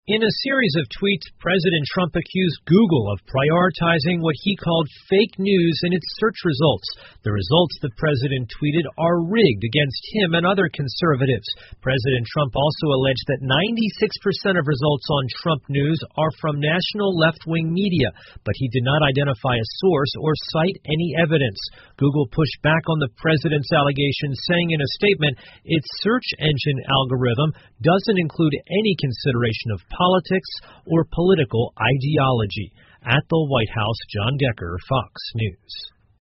In a series of tweets, President Trump accused Google of prioritizing what he called fake news in its search results. The results the president tweeted are rigged against him and other conservatives. President Trump also alleged that 96% of results on Trump news are from national left-wing media, but he did not identify a source or cite any evidence. Google pushed back on the president's allegations, saying in a statement its search engine algorithm doesn't include any consideration of politics or political ideology. At the White House, John Decker, Fox News.